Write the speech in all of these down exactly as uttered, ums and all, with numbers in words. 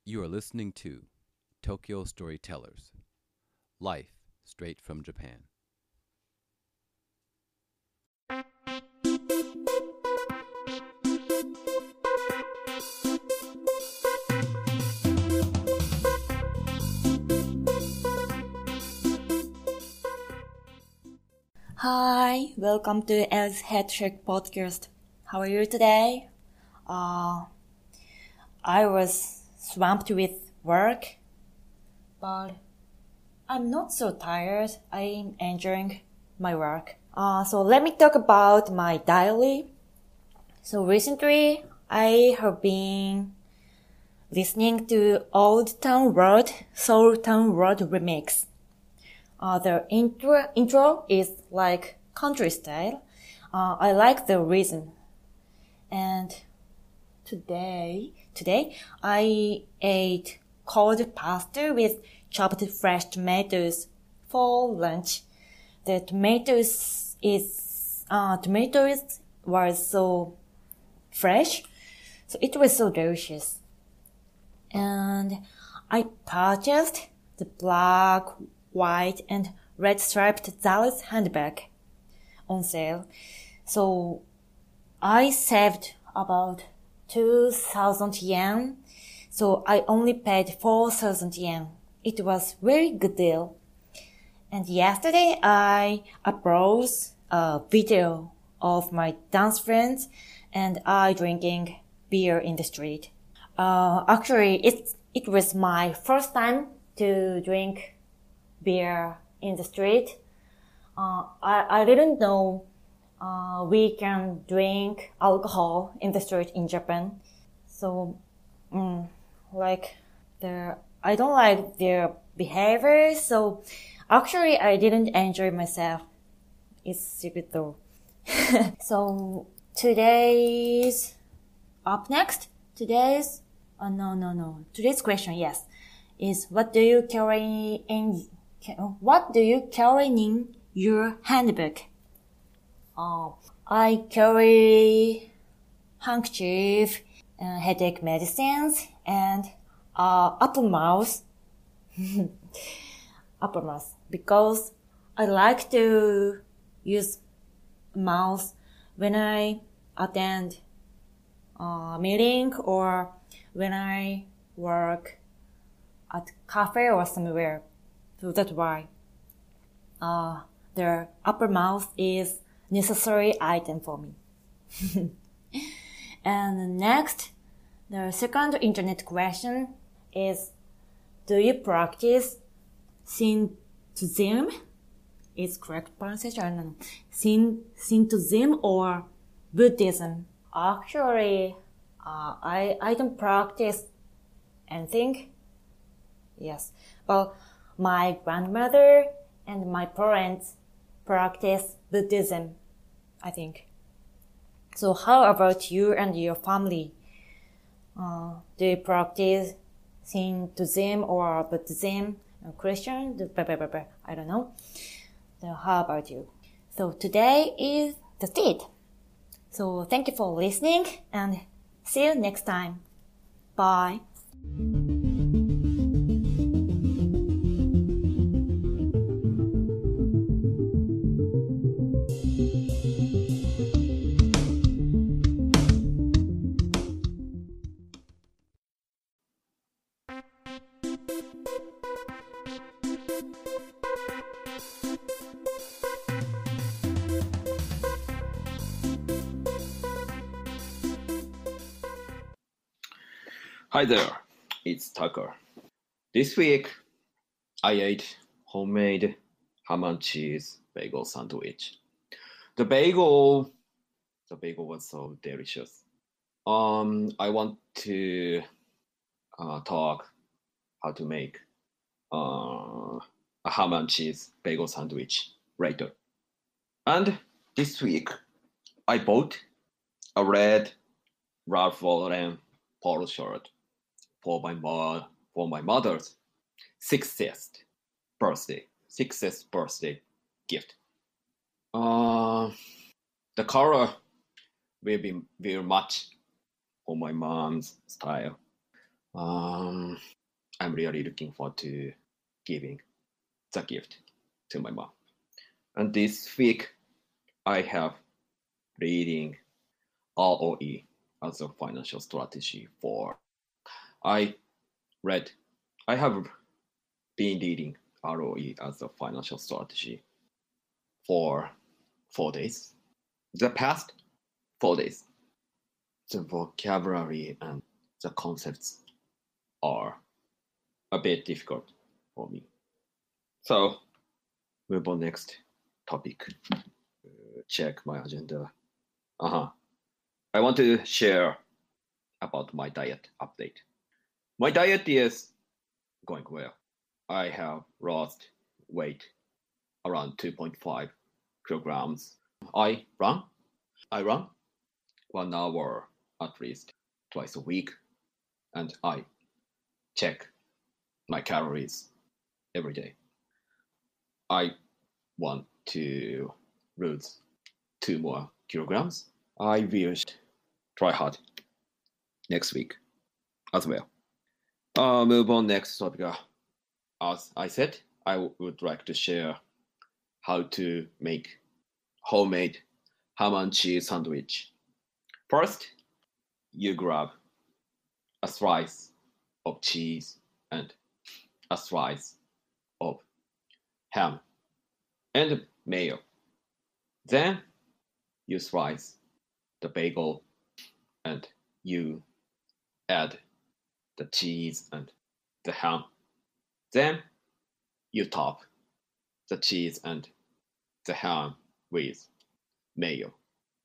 You are listening to Tokyo Storytellers, Life Straight from Japan. Hi, welcome to El's Head Shake podcast. How are you today? Uh, I was swamped with work, but I'm not so tired. I'm enjoying my work. Uh, so let me talk about my diary. So recently, I have been listening to Old Town Road, Soul Town Road remix. Uh, the intro, intro is like country style. Uh, I like the rhythm. And today, today I ate cold pasta with chopped fresh tomatoes for lunch. The tomatoes is uh, tomatoes were so fresh, so it was so delicious. And I purchased the black, white and red striped Zales handbag on sale. So I saved about two thousand yen. So I only paid four thousand yen. It was very good deal. And yesterday I uploaded a video of my dance friends and I drinking beer in the street. Uh, actually, it, it was my first time to drink beer in the street. Uh, I, I didn't know uh, we can drink alcohol in the street in Japan. So, mm, like, their, I don't like their behavior. So, actually, I didn't enjoy myself. It's stupid though. So, today's up next. Today's, oh no, no, no. Today's question, yes, is what do you carry in What do you carry in your handbag? Oh, I carry handkerchief, uh, headache medicines, and uh, apple mouse. apple mouse because I like to use mouse when I attend a meeting or when I work at cafe or somewhere. So that's why uh, the upper mouth is necessary item for me. And next, the second internet question is, do you practice Shintoism? Is correct pronunciation? I don't know. Shin, Shintoism or Buddhism? Actually, uh, I I don't practice anything. Yes, well, my grandmother and my parents practice Buddhism, I think. So how about you and your family? Uh, do you practice Shintoism or Buddhism or Christian? I don't know. So how about you? So today is the date. So thank you for listening and see you next time. Bye. Hi there, it's Tucker. This week, I ate homemade ham and cheese bagel sandwich. The bagel, the bagel was so delicious. Um, I want to uh, talk how to make uh, a ham and cheese bagel sandwich later. And this week, I bought a red Ralph Lauren polo shirt for my mom, for my mother's sixtieth birthday, sixtieth birthday gift. Uh, the color will be very much for my mom's style. Um, I'm really looking forward to giving the gift to my mom. And this week, I have reading R O E as a financial strategy for. I read, I have been reading R O E as a financial strategy for four days. The past four days, the vocabulary and the concepts are a bit difficult for me. So, move on next topic. Uh, check my agenda. Uh-huh. I want to share about my diet update. My diet is going well. I have lost weight around two point five kilograms. I run. I run one hour at least twice a week, and I check my calories every day. I want to lose two more kilograms. I will try hard next week as well. Uh, move on next topic. As I said, I w- would like to share how to make homemade ham and cheese sandwich. First, you grab a slice of cheese and a slice of ham and mayo. Then you slice the bagel and you add the cheese and the ham. Then you top the cheese and the ham with mayo.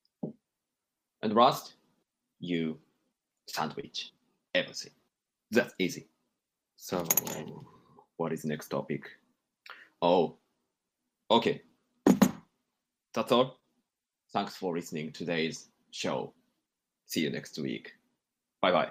And last, you sandwich everything. That's easy. So, what is next topic? Oh, okay. That's all. Thanks for listening to today's show. See you next week. Bye bye.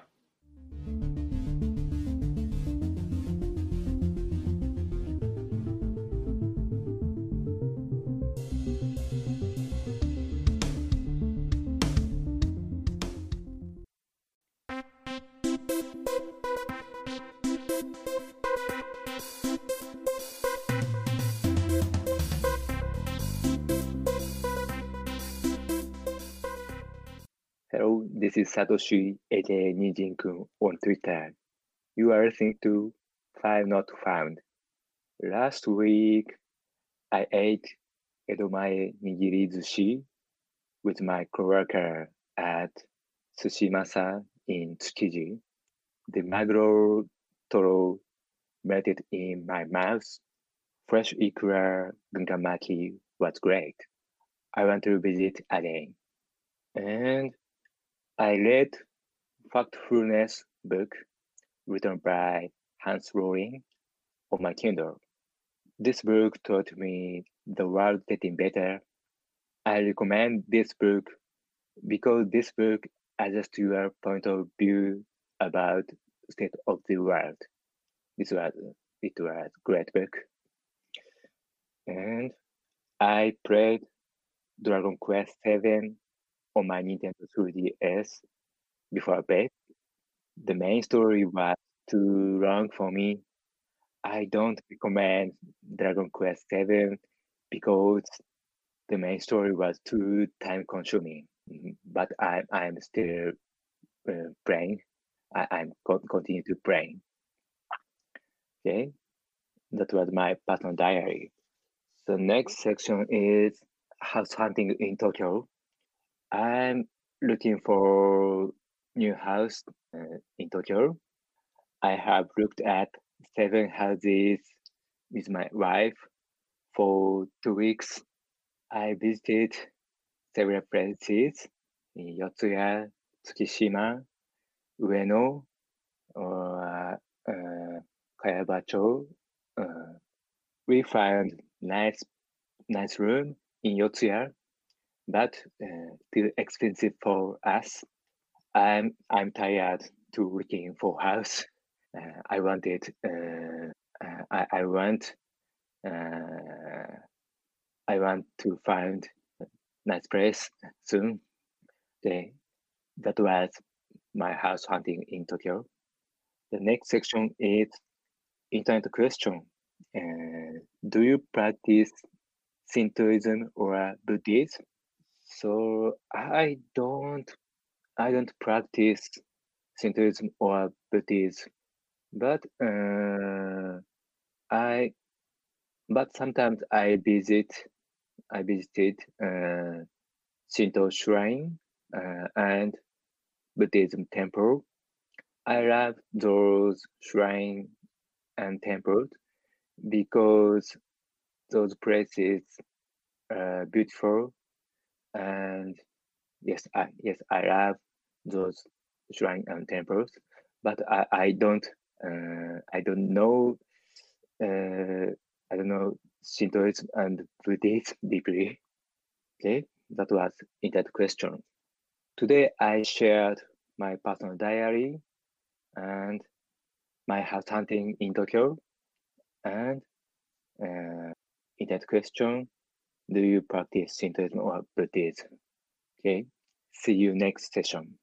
Hello, this is Satoshi, aka Nijin-kun on Twitter. You are listening to Five Not Found. Last week, I ate Edomae Nigiri Zushi with my coworker at Sushimasa in Tsukiji. The maguro toro melted in my mouth. Fresh ikura gungamaki was great. I want to visit again. And I read Factfulness book written by Hans Rosling on my Kindle. This book taught me the world getting better. I recommend this book because this book adjusts your point of view about the state of the world. This was it was a great book. And I played Dragon Quest seven on my Nintendo three D S before bed. The main story was too long for me. I don't recommend Dragon Quest seven because the main story was too time consuming. But I, I'm still uh, playing. I, I'm co- continue to playing. Okay, that was my personal diary. The next section is house hunting in Tokyo. I'm looking for new house uh, in Tokyo. I have looked at seven houses with my wife for two weeks. I visited several places in Yotsuya, Tsukishima, Ueno, or uh, Kayabacho. Uh, we found nice, nice room in Yotsuya, but uh, still expensive for us. I'm I'm tired to looking for house. Uh, I wanted. Uh, uh, I I want. Uh, I want to find a nice place soon. Okay, that was my house hunting in Tokyo. The next section is internet question. Uh, do you practice Shintoism or Buddhism? So I don't, I don't practice Shintoism or Buddhism, but uh, I, but sometimes I visit, I visited uh, Shinto shrine uh, and Buddhism temple. I love those shrine and temples because those places are beautiful, and yes, I yes I love those shrine and temples, but I I don't uh, I don't know uh, I don't know Shintoism and Buddhism deeply. Okay, that was in that question. Today I shared my personal diary and my house hunting in Tokyo, and uh, in that question, do you practice Shintoism or Buddhism? Okay, see you next session.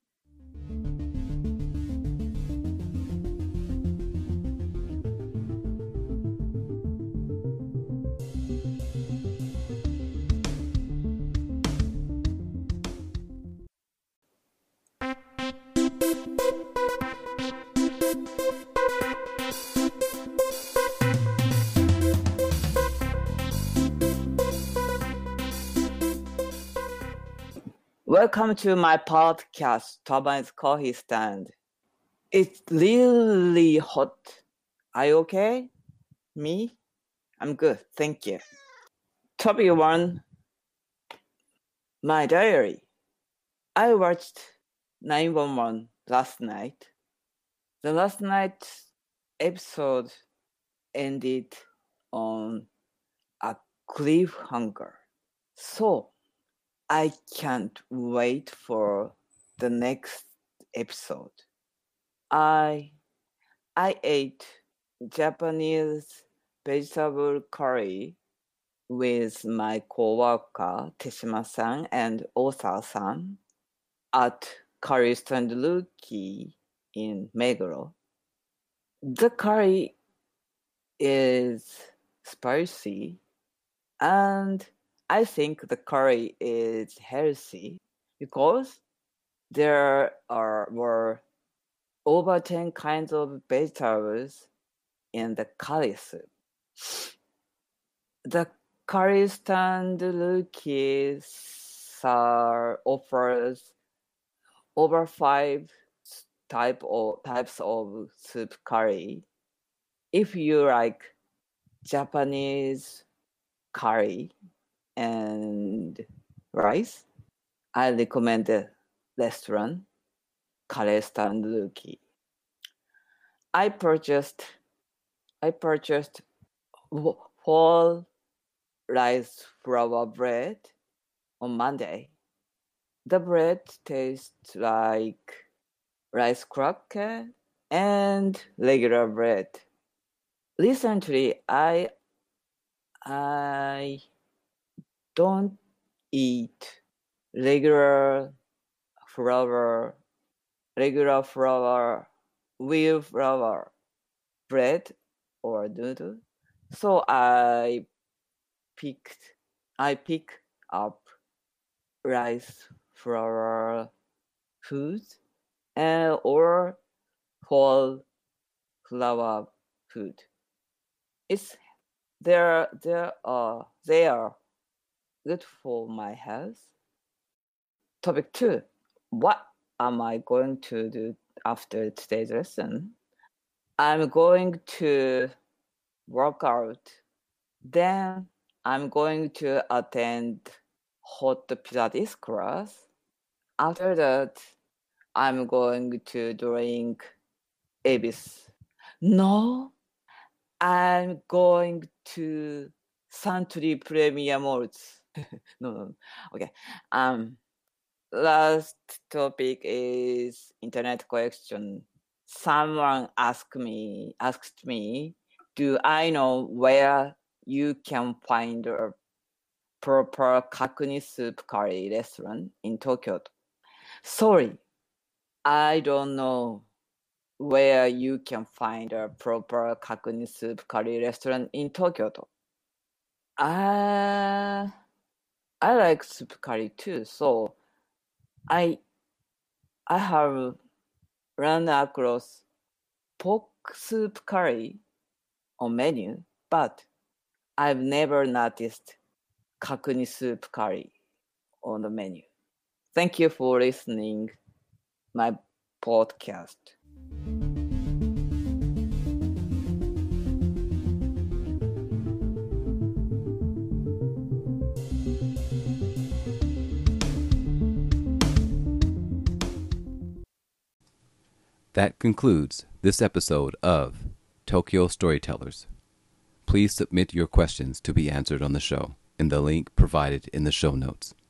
Welcome to my podcast, Turbines Coffee Stand. It's really hot. Are you okay? Me? I'm good, thank you. Topic one, my diary. I watched nine one one last night. The last night's episode ended on a cliffhanger. So, I can't wait for the next episode. I I ate Japanese vegetable curry with my coworker Teshima-san and Osa-san at Curry Stand Rookie in Meguro. The curry is spicy, and I think the curry is healthy because there are were over ten kinds of vegetables in the curry soup. The curry stand Rookie offers over five type of, types of soup curry. If you like Japanese curry and rice, I recommend the restaurant Curry Stand Rookie. I purchased I purchased whole rice flour bread on Monday. The bread tastes like rice cracker and regular bread. Recently, I I don't eat regular flour, regular flour, wheel flour bread or noodle. So I picked, I pick up rice flour foods and or whole flour food. It's there there are they are good for my health. Topic two. What am I going to do after today's lesson? I'm going to work out. Then I'm going to attend hot Pilates class. After that, I'm going to drink Abyss. No, I'm going to Suntory Premier Malts. no, no, okay. Um, last topic is internet question. Someone asked me, asked me, do I know where you can find a proper kakuni soup curry restaurant in Tokyo? Sorry, I don't know where you can find a proper kakuni soup curry restaurant in Tokyo. Uh, I like soup curry too, so I I have run across pork soup curry on menu, but I've never noticed kakuni soup curry on the menu. Thank you for listening my podcast. That concludes this episode of Tokyo Storytellers. Please submit your questions to be answered on the show in the link provided in the show notes.